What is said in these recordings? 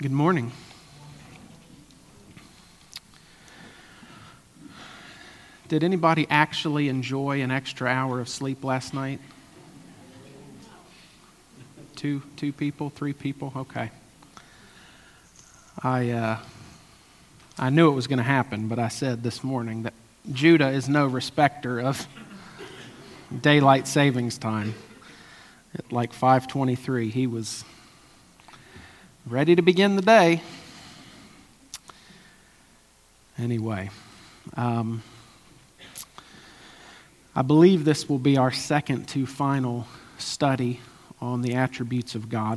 Good morning. Did anybody actually enjoy an extra hour of sleep last night? Two people, three people? Okay. I knew it was going to happen, but I said this morning that Judah is no respecter of daylight savings time. At like 5:23, he was ready to begin the day. Anyway, I believe this will be our second to final study on the attributes of God.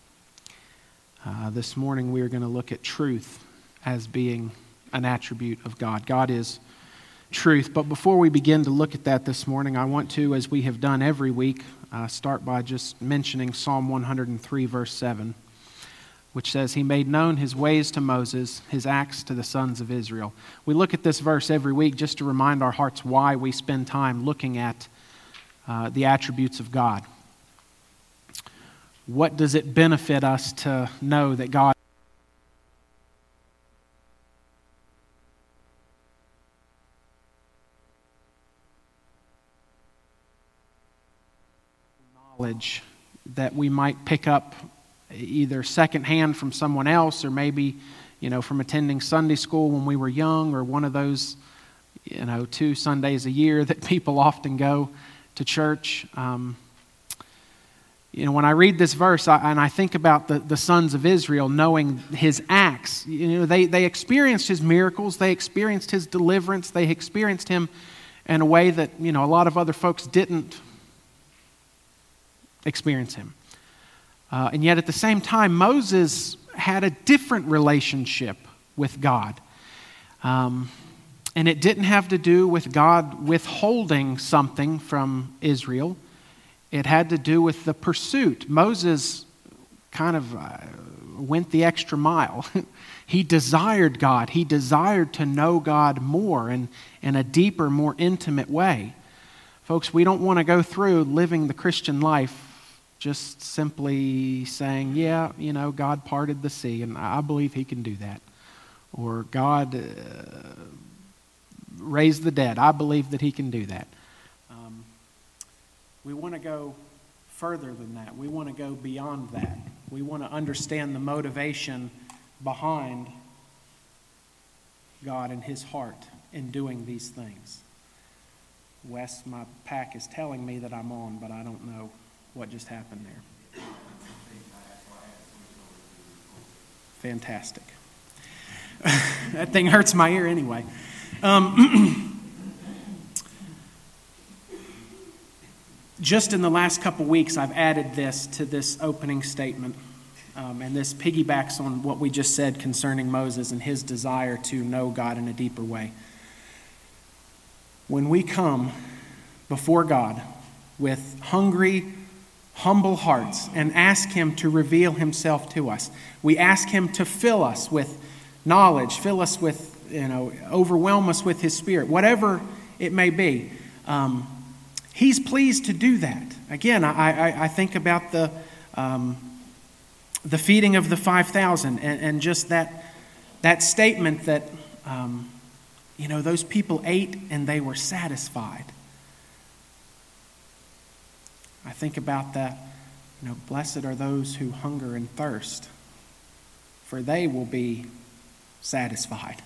This morning we are going to look at truth as being an attribute of God. God is truth. But before we begin to look at that this morning, I want to, as we have done every week, start by just mentioning Psalm 103, verse 7, which says, "He made known his ways to Moses, his acts to the sons of Israel." We look at this verse every week just to remind our hearts why we spend time looking at the attributes of God. What does it benefit us to know that God knowledge that we might pick up either secondhand from someone else, or maybe, from attending Sunday school when we were young, or one of those, 2 Sundays a year that people often go to church. When I read this verse and I think about the sons of Israel knowing his acts, they experienced his miracles, they experienced his deliverance, they experienced him in a way that, a lot of other folks didn't experience him. And yet at the same time, Moses had a different relationship with God. And it didn't have to do with God withholding something from Israel. It had to do with the pursuit. Moses kind of went the extra mile. He desired God. He desired to know God more and in a deeper, more intimate way. Folks, we don't want to go through living the Christian life just simply saying, God parted the sea, and I believe he can do that. Or God raised the dead. I believe that he can do that. We want to go further than that. We want to go beyond that. We want to understand the motivation behind God and his heart in doing these things. Wes, my pack is telling me that I'm on, but I don't know what just happened there. Fantastic. That thing hurts my ear anyway. Just in the last couple weeks, I've added this to this opening statement, and this piggybacks on what we just said concerning Moses and his desire to know God in a deeper way. When we come before God with hungry, humble hearts and ask him to reveal himself to us, we ask him to fill us with knowledge, fill us with, overwhelm us with his Spirit, whatever it may be. He's pleased to do that. Again, I think about the feeding of the 5,000 and just that statement that, those people ate and they were satisfied. I think about that, blessed are those who hunger and thirst, for they will be satisfied.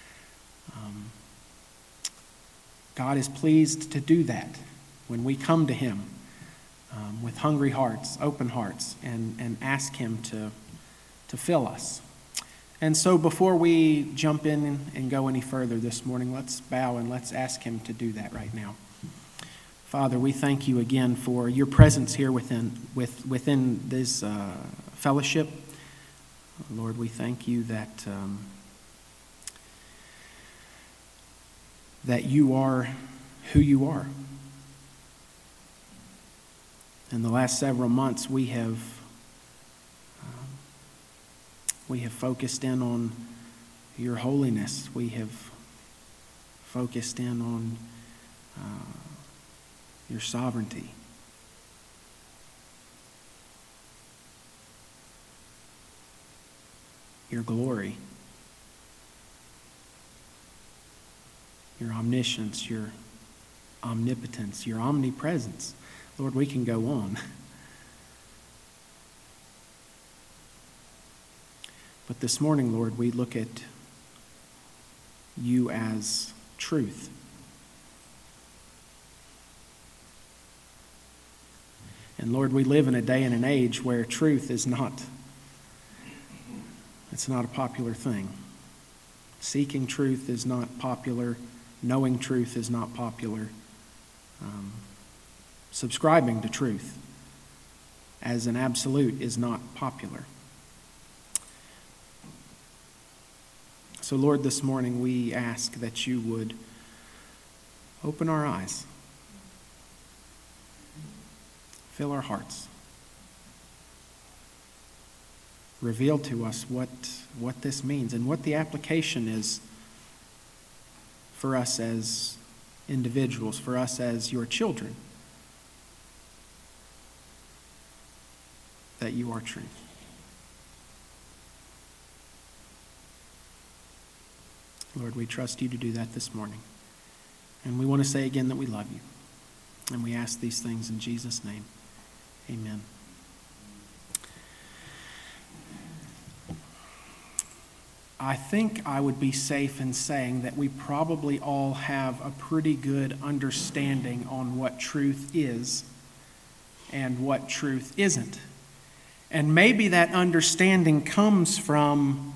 God is pleased to do that when we come to him with hungry hearts, open hearts, and ask him to fill us. And so before we jump in and go any further this morning, let's bow and let's ask him to do that right now. Father, we thank you again for your presence here within this fellowship. Lord, we thank you that you are who you are. In the last several months, we have focused in on your holiness. We have focused in on your sovereignty. your glory, your omniscience, your omnipotence, your omnipresence. Lord, we can go on. But this morning, Lord, we look at you as truth. And Lord, we live in a day and an age where truth is not a popular thing. Seeking truth is not popular. Knowing truth is not popular. Subscribing to truth as an absolute is not popular. So Lord, this morning we ask that you would open our eyes, fill our hearts, reveal to us what this means and what the application is for us as individuals, for us as your children, that you are truth. Lord, we trust you to do that this morning. And we want to say again that we love you. And we ask these things in Jesus' name. Amen. I think I would be safe in saying that we probably all have a pretty good understanding on what truth is and what truth isn't. And maybe that understanding comes from,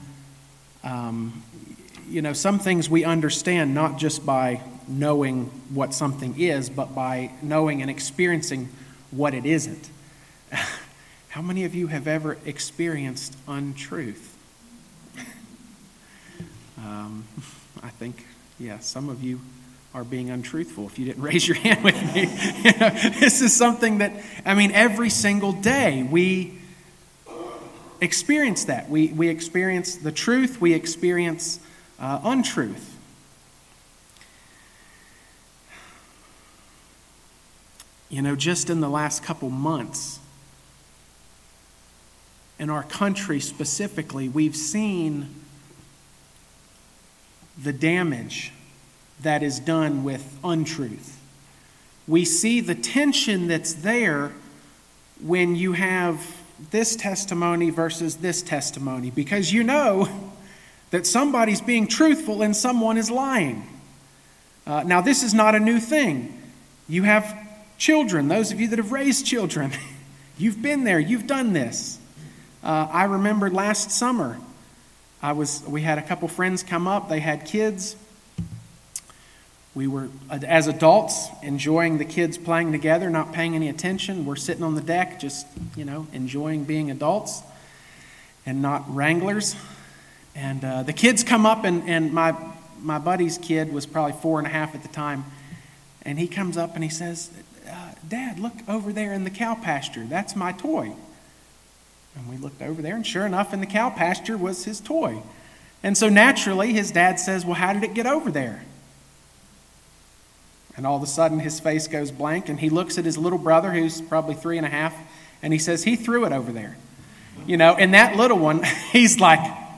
some things we understand not just by knowing what something is, but by knowing and experiencing what it isn't. How many of you have ever experienced untruth? I think, some of you are being untruthful if you didn't raise your hand with me. This is something that, every single day we experience that. We experience the truth, we experience untruth. Just in the last couple months, in our country specifically, we've seen the damage that is done with untruth. We see the tension that's there when you have this testimony versus this testimony, because you know that somebody's being truthful and someone is lying. Now, this is not a new thing. You have children, those of you that have raised children, you've been there, you've done this. I remember last summer, we had a couple friends come up, they had kids. We were, as adults, enjoying the kids playing together, not paying any attention. We're sitting on the deck, just, enjoying being adults and not wranglers. And the kids come up, and my buddy's kid was probably 4.5 at the time. And he comes up and he says, Dad, look over there in the cow pasture. That's my toy. And we looked over there, and sure enough, in the cow pasture was his toy. And so naturally, his dad says, well, how did it get over there? And all of a sudden, his face goes blank, and he looks at his little brother, who's probably 3.5, and he says, he threw it over there. And that little one, he's like,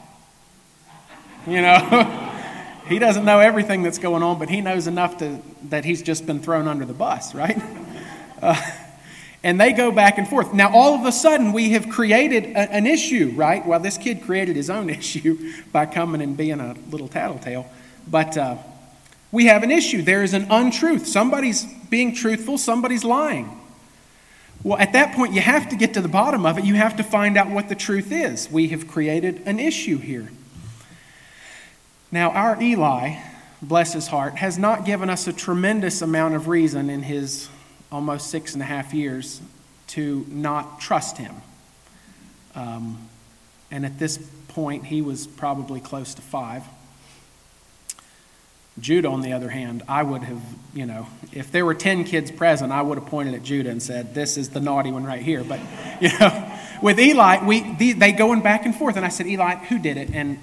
he doesn't know everything that's going on, but he knows enough that he's just been thrown under the bus, right? And they go back and forth. Now, all of a sudden, we have created an issue, right? Well, this kid created his own issue by coming and being a little tattletale. But we have an issue. There is an untruth. Somebody's being truthful. Somebody's lying. Well, at that point, you have to get to the bottom of it. You have to find out what the truth is. We have created an issue here. Now, our Eli, bless his heart, has not given us a tremendous amount of reason in his almost 6.5 years to not trust him. And at this point, he was probably close to 5. Judah, on the other hand, I would have, if there were 10 kids present, I would have pointed at Judah and said, this is the naughty one right here. But, with Eli, they going back and forth. And I said, Eli, who did it? And,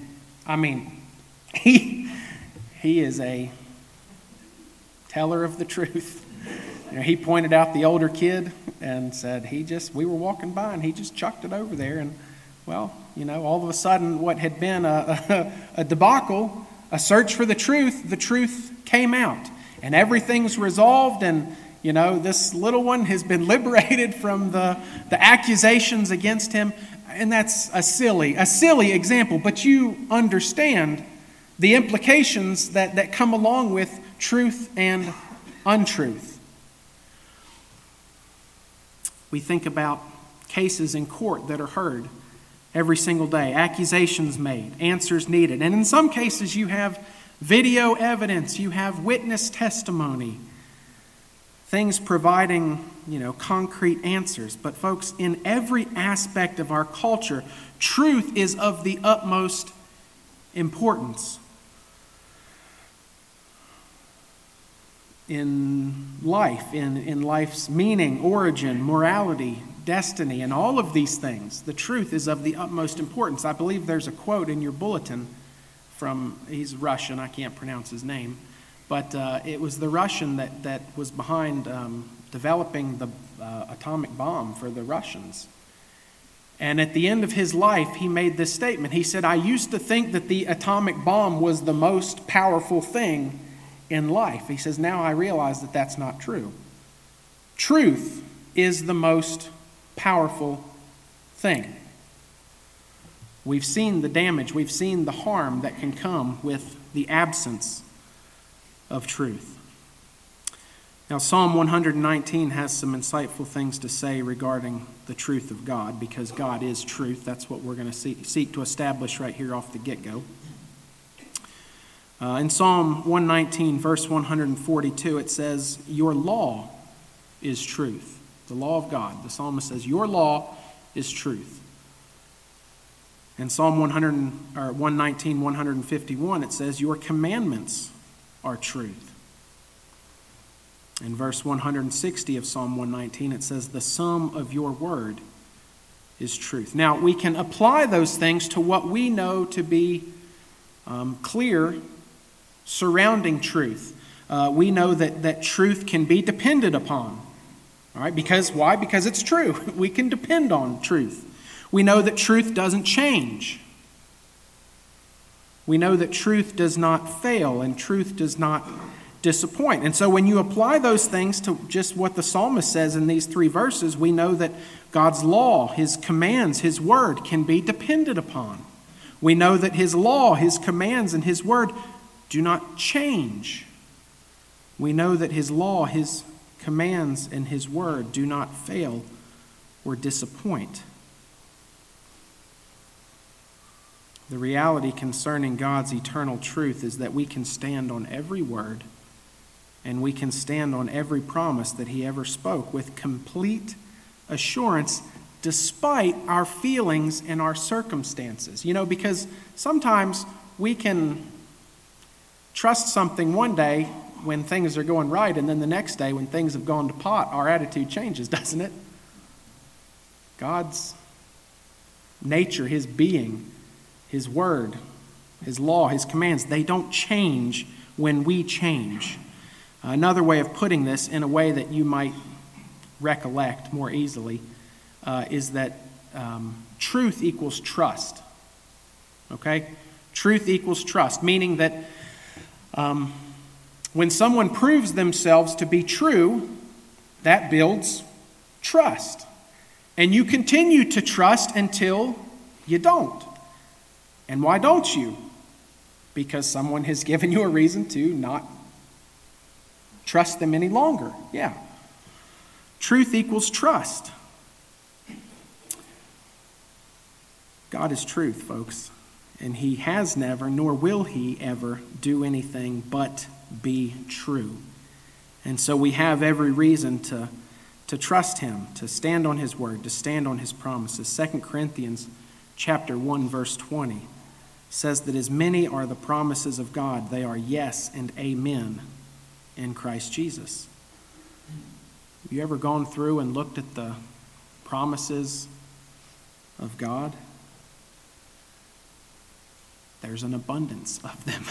he is a teller of the truth. He pointed out the older kid and said, we were walking by and he just chucked it over there. And Well, all of a sudden what had been a debacle, a search for the truth came out. And everything's resolved, and this little one has been liberated from the accusations against him. And that's a silly example, but you understand the implications that come along with truth and untruth. We think about cases in court that are heard every single day, accusations made, answers needed. And in some cases you have video evidence, you have witness testimony, things providing, concrete answers. But folks, in every aspect of our culture, truth is of the utmost importance. In life, in life's meaning, origin, morality, destiny, and all of these things, the truth is of the utmost importance. I believe there's a quote in your bulletin he's Russian, I can't pronounce his name, but it was the Russian that was behind developing the atomic bomb for the Russians. And at the end of his life, he made this statement. He said, "I used to think that the atomic bomb was the most powerful thing in life." He says, "Now I realize that that's not true. Truth is the most powerful thing." We've seen the damage, we've seen the harm that can come with the absence of truth. Now, Psalm 119 has some insightful things to say regarding the truth of God, because God is truth. That's what we're going to seek to establish right here off the get-go. In Psalm 119, verse 142, it says, "Your law is truth." The law of God. The psalmist says, "Your law is truth." In Psalm 119, 151, it says, "Your commandments are truth." In verse 160 of Psalm 119, it says, "The sum of your word is truth." Now, we can apply those things to what we know to be clear surrounding truth. We know that truth can be depended upon. All right, why? Because it's true. We can depend on truth. We know that truth doesn't change. We know that truth does not fail and truth does not disappoint. And so when you apply those things to just what the psalmist says in these 3 verses, we know that God's law, his commands, his word can be depended upon. We know that his law, his commands, and his word do not change. We know that his law, his commands, and his word do not fail or disappoint. The reality concerning God's eternal truth is that we can stand on every word and we can stand on every promise that he ever spoke with complete assurance, despite our feelings and our circumstances. Because sometimes we can trust something one day when things are going right, and then the next day when things have gone to pot, our attitude changes, doesn't it? God's nature, his being, his word, his law, his commands, they don't change when we change. Another way of putting this in a way that you might recollect more easily is that truth equals trust. Okay? Truth equals trust, meaning that when someone proves themselves to be true, that builds trust. And you continue to trust until you don't. And why don't you? Because someone has given you a reason to not trust them any longer. Yeah. Truth equals trust. God is truth, folks. And he has never, nor will he ever, do anything but be true. And so we have every reason to trust him, to stand on his word, to stand on his promises. 2 Corinthians chapter 1, verse 20 says that as many are the promises of God, they are yes and amen in Christ Jesus. Have you ever gone through and looked at the promises of God? There's an abundance of them.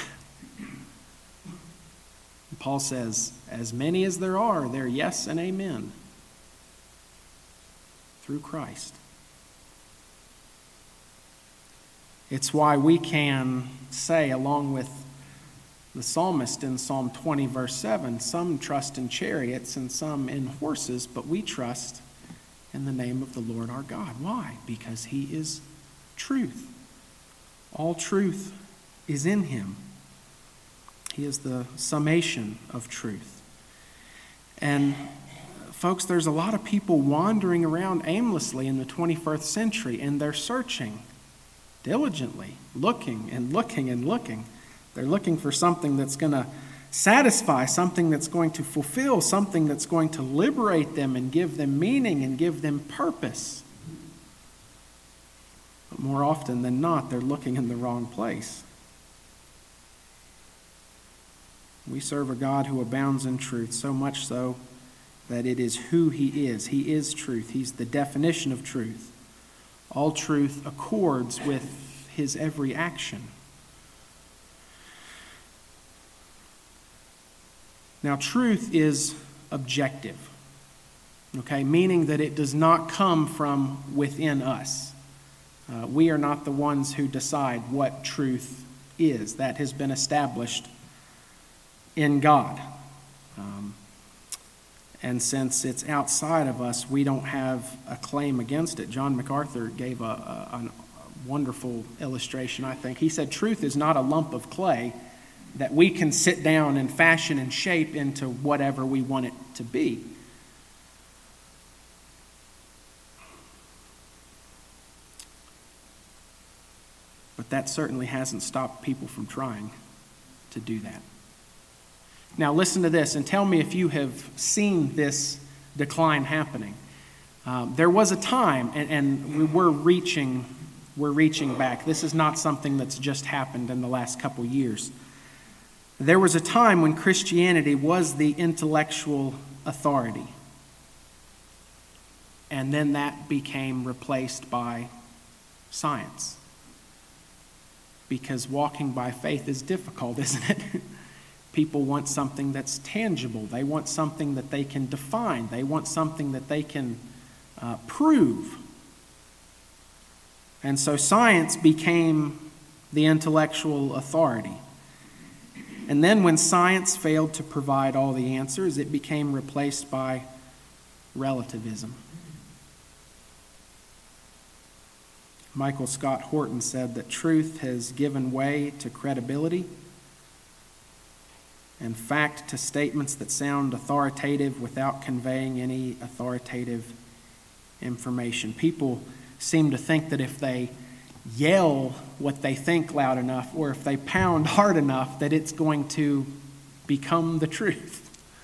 Paul says, as many as there are, they're yes and amen through Christ. It's why we can say, along with the psalmist in Psalm 20, verse 7, some trust in chariots and some in horses, but we trust in the name of the Lord our God. Why? Because he is truth. All truth is in him. He is the summation of truth. And folks, there's a lot of people wandering around aimlessly in the 21st century, and they're searching diligently, looking and looking and looking. They're looking for something that's going to satisfy, something that's going to fulfill, something that's going to liberate them and give them meaning and give them purpose. But more often than not, they're looking in the wrong place. We serve a God who abounds in truth, so much so that it is who he is. He is truth. He's the definition of truth. All truth accords with his every action. Now, truth is objective, okay, meaning that it does not come from within us. We are not the ones who decide what truth is. That has been established in God. And since it's outside of us, we don't have a claim against it. John MacArthur gave a wonderful illustration, I think. He said, truth is not a lump of clay that we can sit down and fashion and shape into whatever we want it to be. But that certainly hasn't stopped people from trying to do that. Now listen to this and tell me if you have seen this decline happening. There was a time, and we're reaching back. This is not something that's just happened in the last couple years. There was a time when Christianity was the intellectual authority. And then that became replaced by science. Because walking by faith is difficult, isn't it? People want something that's tangible. They want something that they can define. They want something that they can prove. And so science became the intellectual authority. And then when science failed to provide all the answers, it became replaced by relativism. Michael Scott Horton said that truth has given way to credibility and fact to statements that sound authoritative without conveying any authoritative information. People seem to think that if they yell what they think loud enough, or if they pound hard enough, that it's going to become the truth.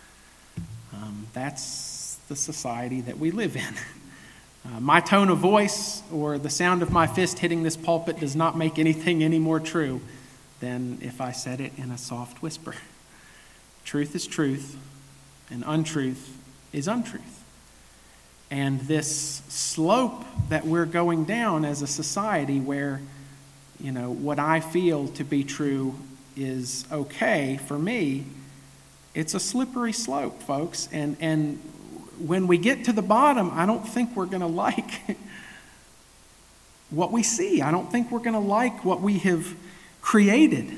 That's the society that we live in. My tone of voice or the sound of my fist hitting this pulpit does not make anything any more true than if I said it in a soft whisper. Truth is truth, and untruth is untruth. And this slope that we're going down as a society where, what I feel to be true is okay for me, it's a slippery slope, folks. And when we get to the bottom, I don't think we're going to like what we see. I don't think we're going to like what we have created.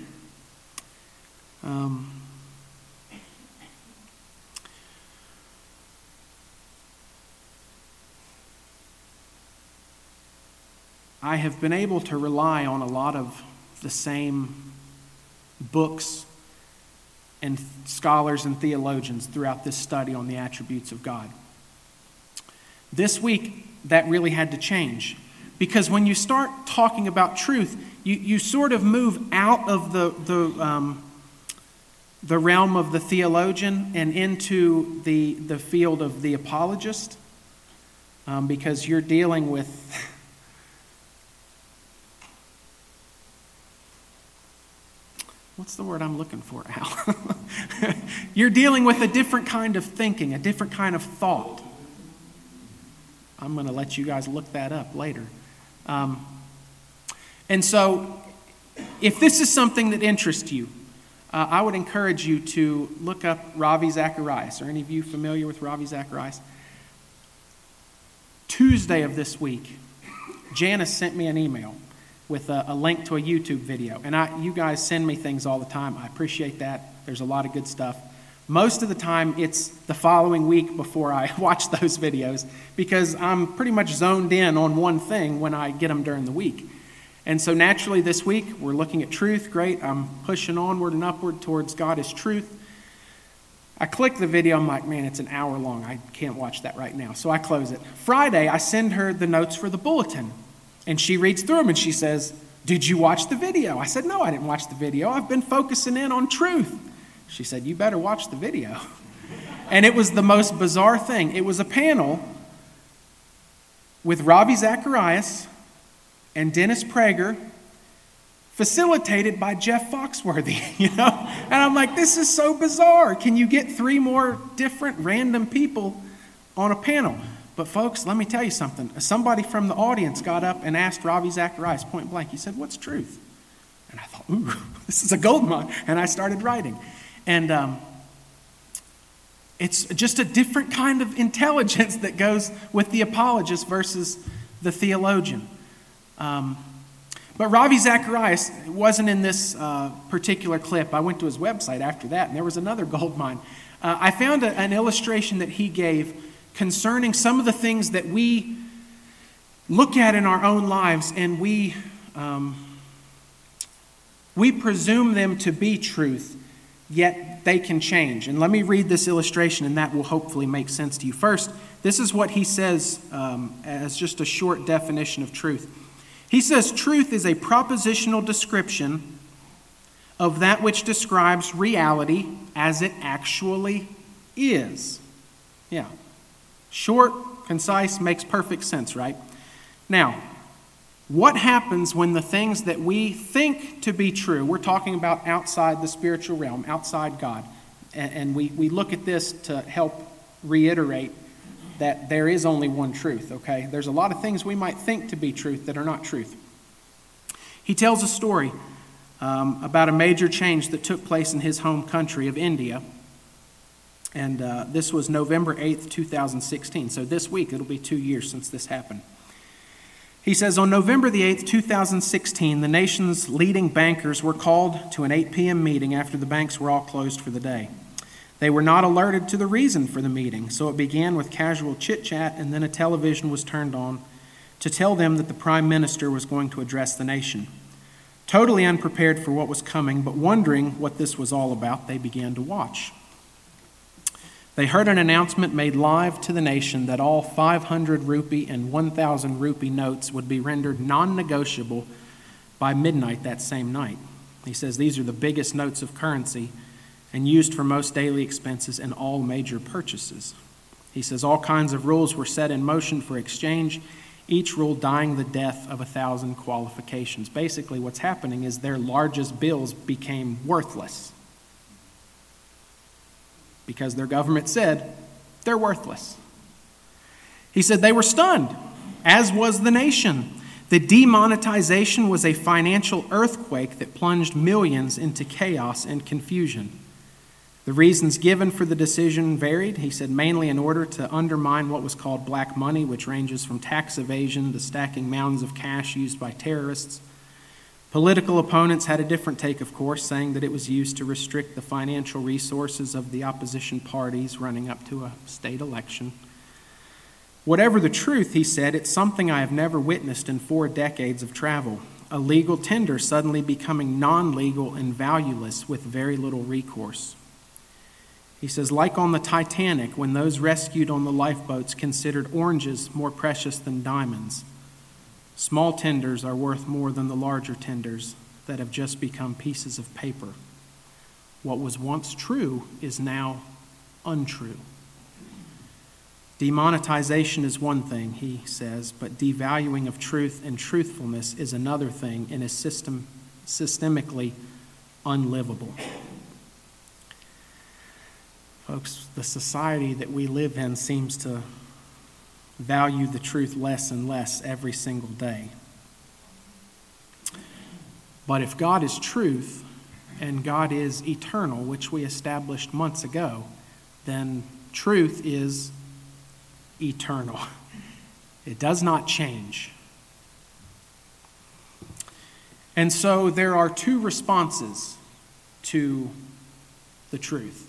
I have been able to rely on a lot of the same books and scholars and theologians throughout this study on the attributes of God. This week, that really had to change, because when you start talking about truth, you sort of move out of the realm of the theologian and into the field of the apologist, because you're dealing with what's the word I'm looking for, Al? You're dealing with a different kind of thinking, a different kind of thought. I'm going to let you guys look that up later. And so, if this is something that interests you, I would encourage you to look up Ravi Zacharias. Are any of you familiar with Ravi Zacharias? Tuesday of this week, Janice sent me an email. with a link to a YouTube video. And you guys send me things all the time. I appreciate that. There's a lot of good stuff. Most of the time, it's the following week before I watch those videos because I'm pretty much zoned in on one thing when I get them during the week. And so naturally this week, we're looking at truth. Great. I'm pushing onward and upward towards God is truth. I click the video. I'm like, man, it's an hour long. I can't watch that right now. So I close it. Friday, I send her the notes for the bulletin. And she reads through them and she says, did you watch the video? I said, no, I didn't watch the video. I've been focusing in on truth. She said, you better watch the video. And it was the most bizarre thing. It was a panel with Ravi Zacharias and Dennis Prager, facilitated by Jeff Foxworthy, And I'm like, this is so bizarre. Can you get 3 more different random people on a panel? But folks, let me tell you something. Somebody from the audience got up and asked Ravi Zacharias point blank. He said, what's truth? And I thought, ooh, this is a gold mine. And I started writing. And it's just a different kind of intelligence that goes with the apologist versus the theologian. But Ravi Zacharias wasn't in this particular clip. I went to his website after that, and there was another gold mine. I found an illustration that he gave concerning some of the things that we look at in our own lives, and we presume them to be truth, yet they can change. And let me read this illustration, and that will hopefully make sense to you. First, this is what he says as just a short definition of truth. He says, truth is a propositional description of that which describes reality as it actually is. Yeah. Short, concise, makes perfect sense, right? Now, what happens when the things that we think to be true, we're talking about outside the spiritual realm, outside God, and we look at this to help reiterate that there is only one truth, okay? There's a lot of things we might think to be truth that are not truth. He tells a story about a major change that took place in his home country of India. And this was November 8th, 2016. So this week, it'll be 2 years since this happened. He says, on November the 8th, 2016, the nation's leading bankers were called to an 8 p.m. meeting after the banks were all closed for the day. They were not alerted to the reason for the meeting, so it began with casual chit-chat, and then a television was turned on to tell them that the Prime Minister was going to address the nation. Totally unprepared for what was coming, but wondering what this was all about, they began to watch. They heard an announcement made live to the nation that all 500 rupee and 1,000 rupee notes would be rendered non-negotiable by midnight that same night. He says these are the biggest notes of currency and used for most daily expenses and all major purchases. He says all kinds of rules were set in motion for exchange, each rule dying the death of 1,000 qualifications. Basically, what's happening is their largest bills became worthless because their government said they're worthless. He said they were stunned, as was the nation. The demonetization was a financial earthquake that plunged millions into chaos and confusion. The reasons given for the decision varied. He said mainly in order to undermine what was called black money, which ranges from tax evasion to stacking mounds of cash used by terrorists. Political opponents had a different take, of course, saying that it was used to restrict the financial resources of the opposition parties running up to a state election. Whatever the truth, he said, it's something I have never witnessed in 4 decades of travel. A legal tender suddenly becoming non-legal and valueless with very little recourse. He says, like on the Titanic, when those rescued on the lifeboats considered oranges more precious than diamonds, small tenders are worth more than the larger tenders that have just become pieces of paper. What was once true is now untrue. Demonetization is one thing, he says, but devaluing of truth and truthfulness is another thing and is systemically unlivable. Folks, the society that we live in seems to value the truth less and less every single day. But if God is truth and God is eternal, which we established months ago, then truth is eternal. It does not change. And so there are two responses to the truth.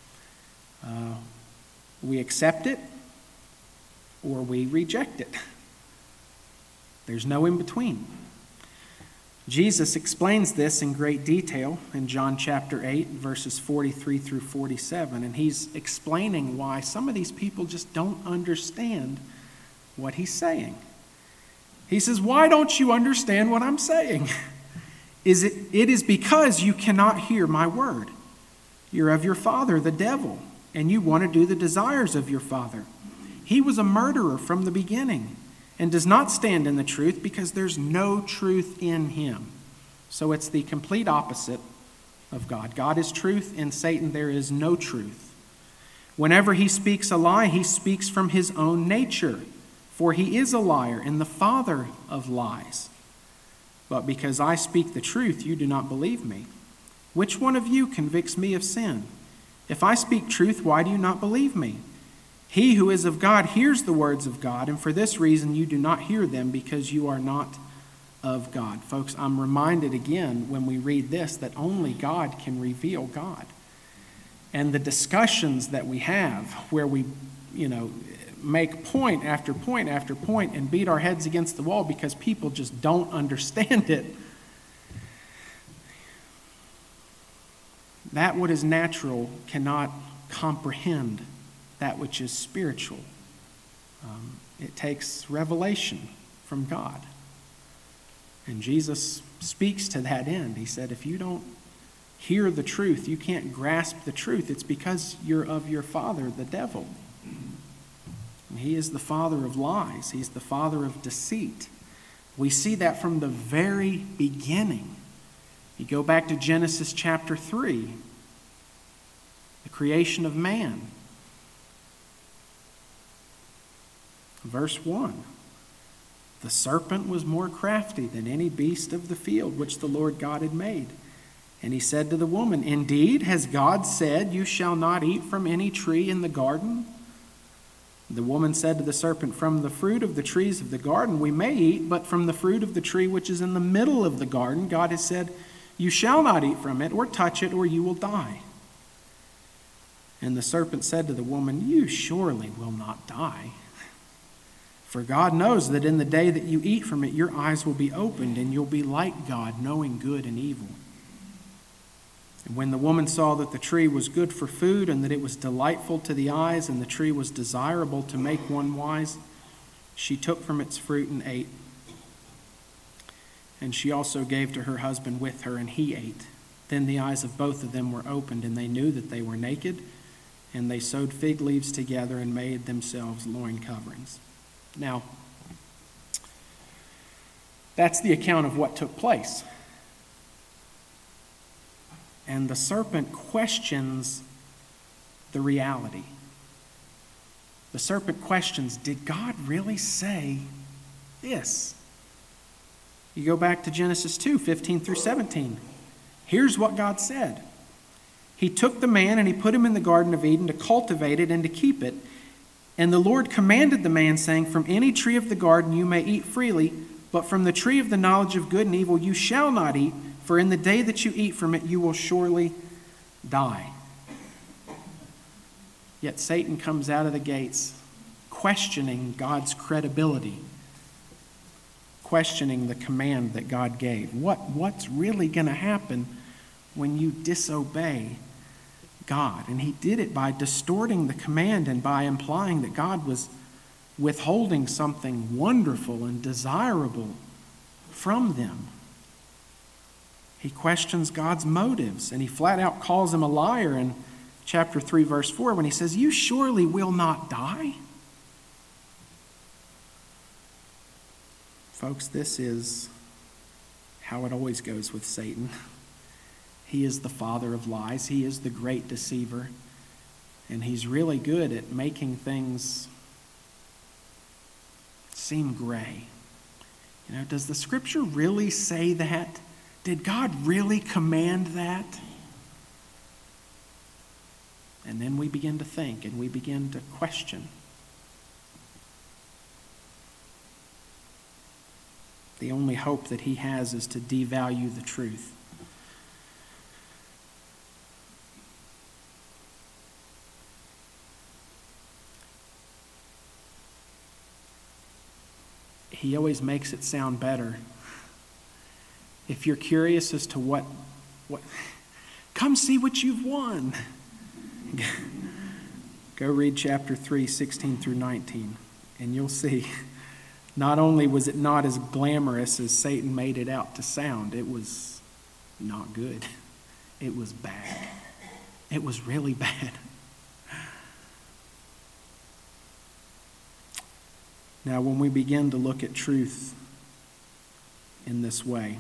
We accept it or we reject it. There's no in between. Jesus explains this in great detail in John chapter 8, verses 43 through 47, and he's explaining why some of these people just don't understand what he's saying. He says, "Why don't you understand what I'm saying? It is because you cannot hear my word. You're of your father, the devil, and you want to do the desires of your father. He was a murderer from the beginning and does not stand in the truth because there's no truth in him." So it's the complete opposite of God. God is truth. In Satan, there is no truth. Whenever he speaks a lie, he speaks from his own nature, for he is a liar and the father of lies. But because I speak the truth, you do not believe me. Which one of you convicts me of sin? If I speak truth, why do you not believe me? He who is of God hears the words of God, and for this reason you do not hear them, because you are not of God. Folks, I'm reminded again when we read this that only God can reveal God. And the discussions that we have where we, make point after point after point and beat our heads against the wall because people just don't understand it. That what is natural cannot comprehend that which is spiritual. It takes revelation from God. And Jesus speaks to that end. He said, if you don't hear the truth, you can't grasp the truth, it's because you're of your father, the devil. And he is the father of lies. He's the father of deceit. We see that from the very beginning. You go back to Genesis chapter 3, the creation of man. Verse 1, the serpent was more crafty than any beast of the field which the Lord God had made. And he said to the woman, indeed, has God said, you shall not eat from any tree in the garden? The woman said to the serpent, from the fruit of the trees of the garden we may eat, but from the fruit of the tree which is in the middle of the garden, God has said, you shall not eat from it or touch it, or you will die. And the serpent said to the woman, you surely will not die. For God knows that in the day that you eat from it, your eyes will be opened, and you'll be like God, knowing good and evil. And when the woman saw that the tree was good for food, and that it was delightful to the eyes, and the tree was desirable to make one wise, she took from its fruit and ate. And she also gave to her husband with her, and he ate. Then the eyes of both of them were opened, and they knew that they were naked, and they sewed fig leaves together and made themselves loin coverings. Now, that's the account of what took place. And the serpent questions the reality. The serpent questions, did God really say this? You go back to Genesis 2, 15 through 17. Here's what God said. He took the man and he put him in the Garden of Eden to cultivate it and to keep it. And the Lord commanded the man, saying, from any tree of the garden you may eat freely, but from the tree of the knowledge of good and evil you shall not eat, for in the day that you eat from it you will surely die. Yet Satan comes out of the gates questioning God's credibility, questioning the command that God gave. What's really going to happen when you disobey God? And he did it by distorting the command and by implying that God was withholding something wonderful and desirable from them. He questions God's motives, and he flat out calls him a liar in chapter 3, verse 4, when he says, you surely will not die. Folks, this is how it always goes with Satan. He is the father of lies. He is the great deceiver. And he's really good at making things seem gray. Does the scripture really say that? Did God really command that? And then we begin to think and we begin to question. The only hope that he has is to devalue the truth. He always makes it sound better. If you're curious as to what come see what you've won. Go read chapter 3, 16 through 19, and you'll see. Not only was it not as glamorous as Satan made it out to sound, it was not good. It was bad. It was really bad. Now, when we begin to look at truth in this way,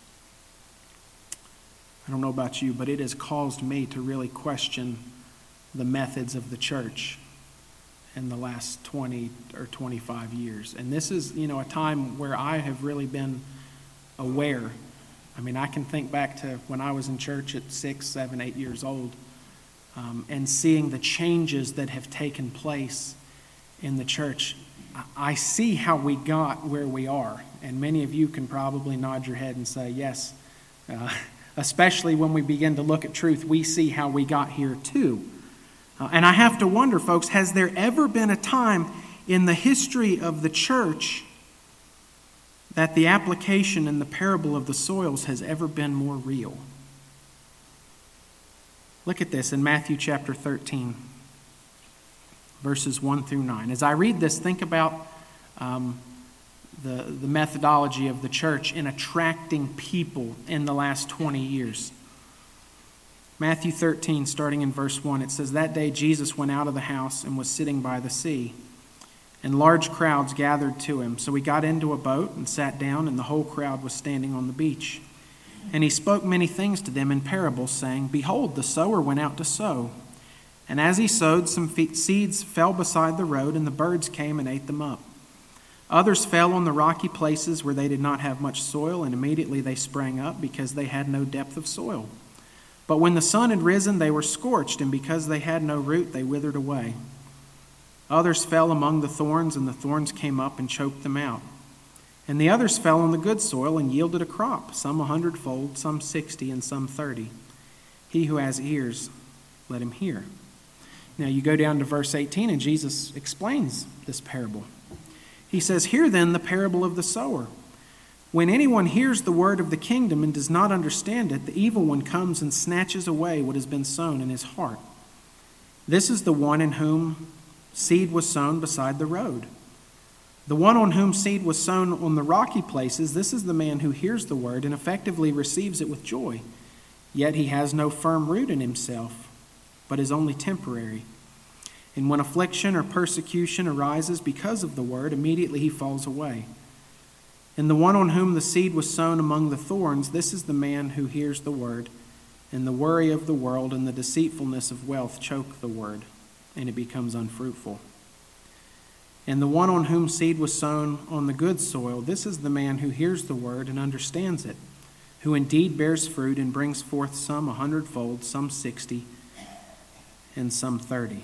I don't know about you, but it has caused me to really question the methods of the church in the last 20 or 25 years. And this is, a time where I have really been aware. I mean, I can think back to when I was in church at 6, 7, 8 years old, and seeing the changes that have taken place in the church. I see how we got where we are, and many of you can probably nod your head and say, yes, especially when we begin to look at truth, we see how we got here too. And I have to wonder, folks, has there ever been a time in the history of the church that the application in the parable of the soils has ever been more real? Look at this in Matthew chapter 13. Verses 1 through 9. As I read this, think about the methodology of the church in attracting people in the last 20 years. Matthew 13, starting in verse 1, it says, "That day Jesus went out of the house and was sitting by the sea, and large crowds gathered to him. So he got into a boat and sat down, and the whole crowd was standing on the beach. And he spoke many things to them in parables, saying, Behold, the sower went out to sow. And as he sowed, some seeds fell beside the road, and the birds came and ate them up. Others fell on the rocky places where they did not have much soil, and immediately they sprang up because they had no depth of soil. But when the sun had risen, they were scorched, and because they had no root, they withered away. Others fell among the thorns, and the thorns came up and choked them out. And the others fell on the good soil and yielded a crop, some 100-fold, some 60, and some 30. He who has ears, let him hear." Now you go down to verse 18, and Jesus explains this parable. He says, "Hear then the parable of the sower. When anyone hears the word of the kingdom and does not understand it, the evil one comes and snatches away what has been sown in his heart. This is the one in whom seed was sown beside the road. The one on whom seed was sown on the rocky places, this is the man who hears the word and effectively receives it with joy. Yet he has no firm root in himself, but is only temporary. And when affliction or persecution arises because of the word, immediately he falls away. And the one on whom the seed was sown among the thorns, this is the man who hears the word, and the worry of the world and the deceitfulness of wealth choke the word, and it becomes unfruitful. And the one on whom seed was sown on the good soil, this is the man who hears the word and understands it, who indeed bears fruit and brings forth some 100-fold, some 60, and some 30.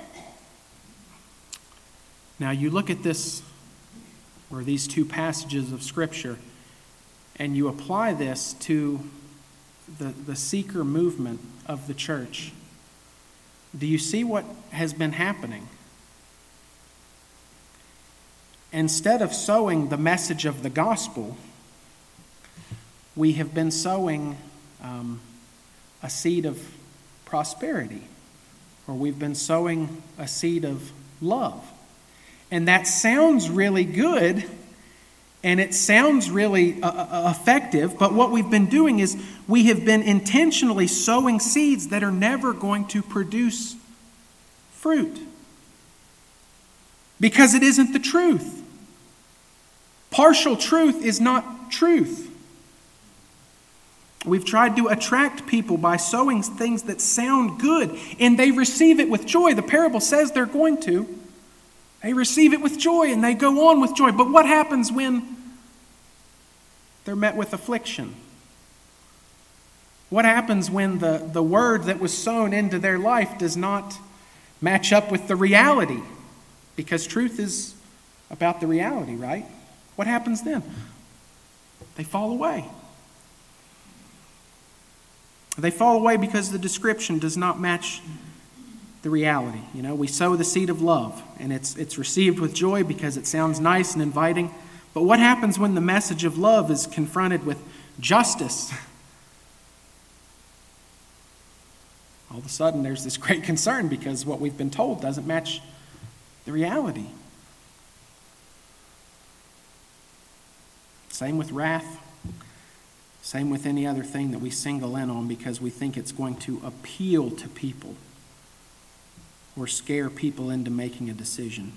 Now you look at this, or these two passages of Scripture, and you apply this to the seeker movement of the church. Do you see what has been happening? Instead of sowing the message of the gospel, we have been sowing a seed of prosperity, or we've been sowing a seed of love. And that sounds really good, and it sounds really effective, but what we've been doing is we have been intentionally sowing seeds that are never going to produce fruit. Because it isn't the truth. Partial truth is not truth. We've tried to attract people by sowing things that sound good, and they receive it with joy. The parable says they're going to. They receive it with joy, and they go on with joy. But what happens when they're met with affliction? What happens when the word that was sown into their life does not match up with the reality? Because truth is about the reality, right? What happens then? They fall away. They fall away because the description does not match the reality. We sow the seed of love, and it's received with joy because it sounds nice and inviting. But what happens when the message of love is confronted with justice? All of a sudden, there's this great concern because what we've been told doesn't match the reality. Same with wrath. Same with any other thing that we single in on because we think it's going to appeal to people or scare people into making a decision.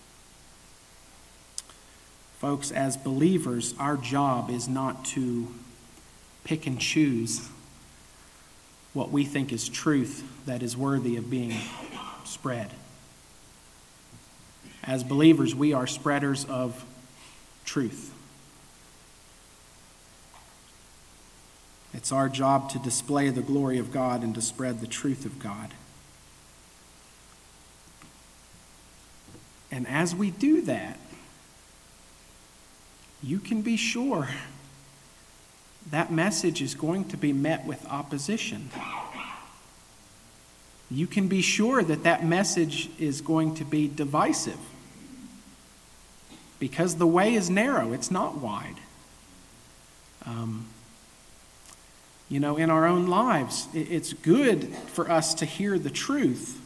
Folks, as believers, our job is not to pick and choose what we think is truth that is worthy of being spread. As believers, we are spreaders of truth. It's our job to display the glory of God and to spread the truth of God. And as we do that, you can be sure that message is going to be met with opposition. You can be sure that that message is going to be divisive because the way is narrow, it's not wide. In our own lives, it's good for us to hear the truth,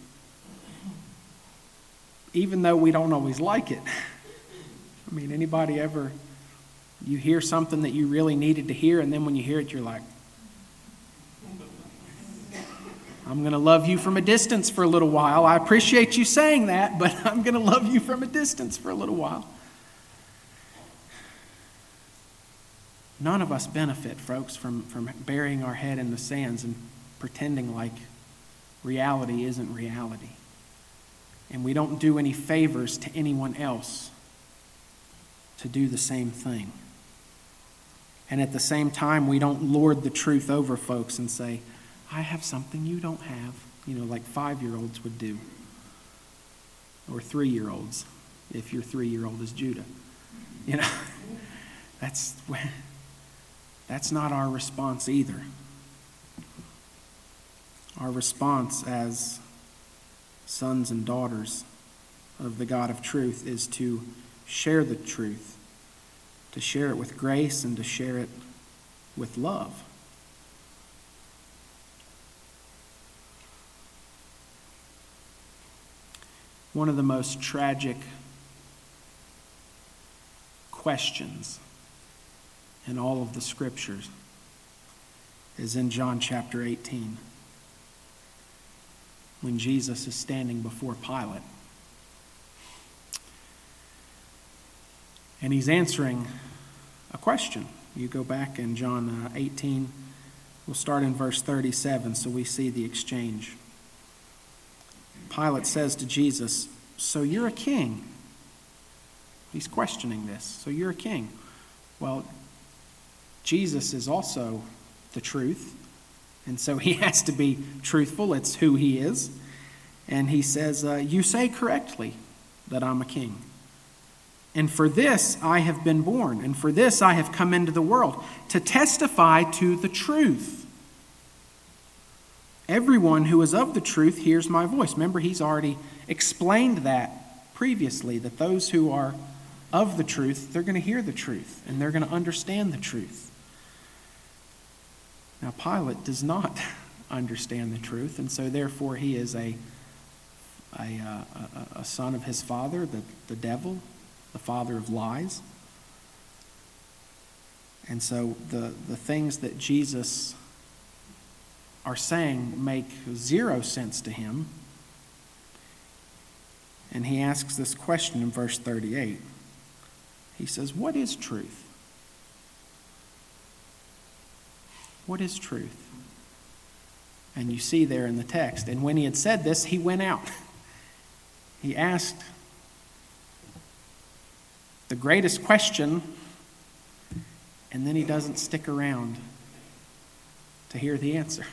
even though we don't always like it. Anybody ever, you hear something that you really needed to hear, and then when you hear it, you're like, I'm going to love you from a distance for a little while. I appreciate you saying that, but I'm going to love you from a distance for a little while. None of us benefit, folks, from burying our head in the sands and pretending like reality isn't reality. And we don't do any favors to anyone else to do the same thing. And at the same time, we don't lord the truth over folks and say, I have something you don't have, like 5-year-olds would do. Or 3-year-olds, if your 3-year-old is Judah. That's not our response either. Our response as sons and daughters of the God of truth is to share the truth, to share it with grace and to share it with love. One of the most tragic questions in all of the scriptures is in John chapter 18, when Jesus is standing before Pilate. And he's answering a question. You go back in John 18, we'll start in verse 37, so we see the exchange. Pilate says to Jesus, so you're a king. He's questioning this. So you're a king. Well, Jesus is also the truth, and so he has to be truthful. It's who he is. And he says, you say correctly that I'm a king. And for this I have been born, and for this I have come into the world, to testify to the truth. Everyone who is of the truth hears my voice. Remember, he's already explained that previously, that those who are of the truth, they're going to hear the truth, and they're going to understand the truth. Now, Pilate does not understand the truth, and so therefore he is a son of his father, the devil, the father of lies. And so the things that Jesus are saying make zero sense to him. And he asks this question in verse 38. He says, what is truth? What is truth? And you see there in the text, and when he had said this, he went out. He asked the greatest question, and then he doesn't stick around to hear the answer.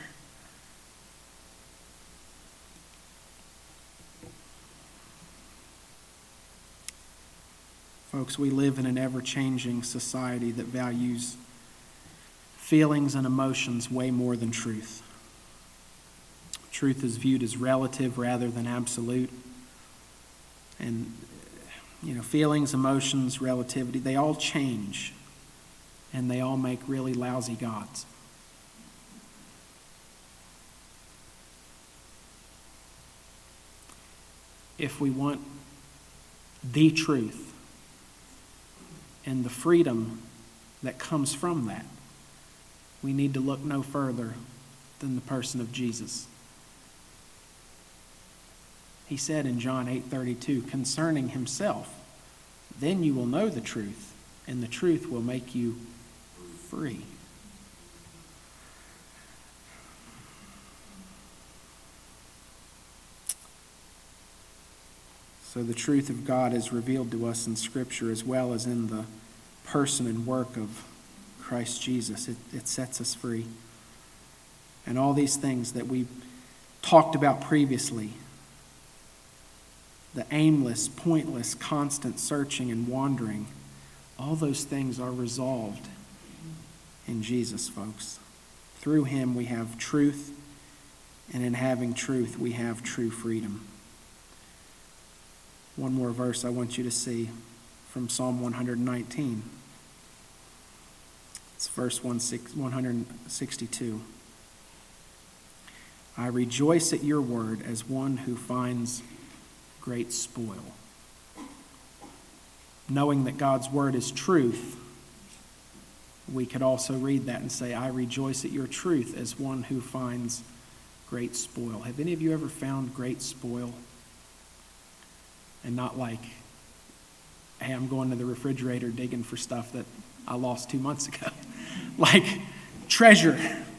Folks, we live in an ever-changing society that values feelings and emotions way more than truth. Truth is viewed as relative rather than absolute. And, feelings, emotions, relativity, they all change. And they all make really lousy gods. If we want the truth and the freedom that comes from that, we need to look no further than the person of Jesus. He said in John 8:32, concerning himself, then you will know the truth, and the truth will make you free. So the truth of God is revealed to us in Scripture as well as in the person and work of Christ Jesus. It sets us free. And all these things that we talked about previously, the aimless, pointless, constant searching and wandering, all those things are resolved in Jesus, folks. Through him we have truth, and in having truth we have true freedom. One more verse I want you to see from Psalm 119. It's verse 162. I rejoice at your word as one who finds great spoil. Knowing that God's word is truth, we could also read that and say, I rejoice at your truth as one who finds great spoil. Have any of you ever found great spoil? And not like, hey, I'm going to the refrigerator digging for stuff that I lost 2 months ago. Like treasure.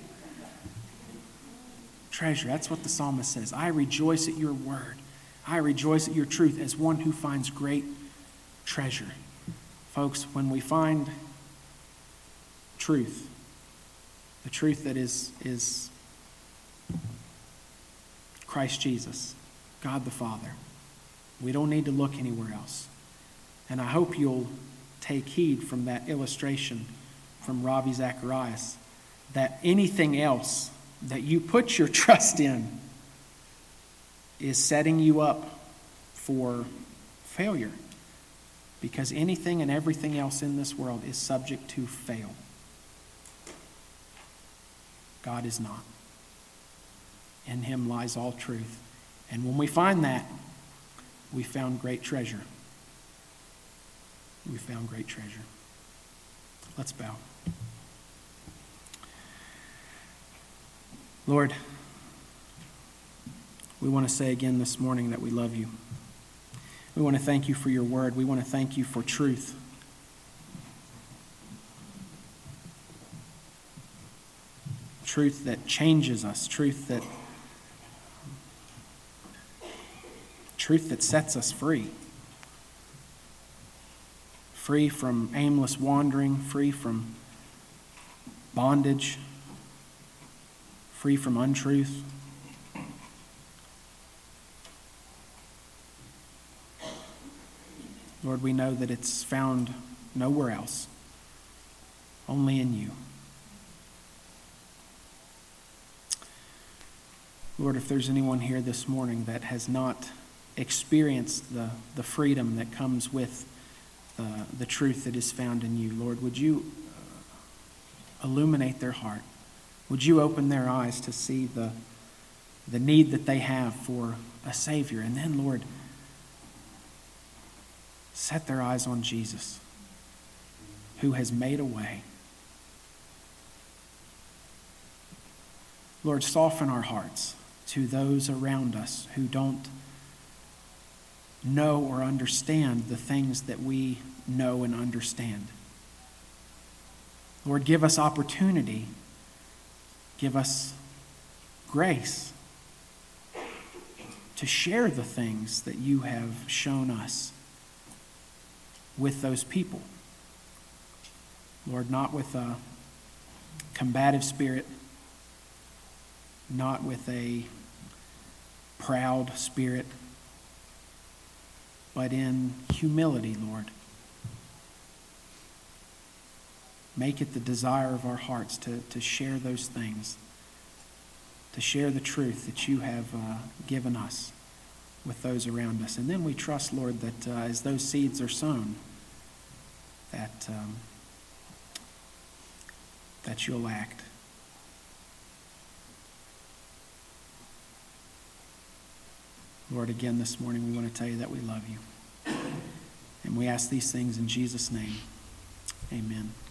Treasure, that's what the psalmist says. I rejoice at your word. I rejoice at your truth as one who finds great treasure. Folks, when we find truth, the truth that is Christ Jesus, God the Father, we don't need to look anywhere else. And I hope you'll take heed from that illustration from Ravi Zacharias, that anything else that you put your trust in is setting you up for failure. Because anything and everything else in this world is subject to fail. God is not. In him lies all truth. And when we find that, we found great treasure. We found great treasure. Let's bow. Lord, we want to say again this morning that we love you. We want to thank you for your word. We want to thank you for truth. Truth that changes us. Truth that sets us free. Free from aimless wandering, free from bondage, free from untruth. Lord, we know that it's found nowhere else, only in you. Lord, if there's anyone here this morning that has not experienced the freedom that comes with the truth that is found in you, Lord, would you illuminate their heart? Would you open their eyes to see the need that they have for a Savior? And then, Lord, set their eyes on Jesus, who has made a way. Lord, soften our hearts to those around us who don't know or understand the things that we know and understand. Lord, give us opportunity. Give us grace to share the things that you have shown us with those people. Lord, not with a combative spirit, not with a proud spirit, but in humility, Lord, Make it the desire of our hearts to share those things, to share the truth that you have given us with those around us. And then we trust, Lord, that as those seeds are sown, that you'll act. Lord, again this morning we want to tell you that we love you. And we ask these things in Jesus' name. Amen.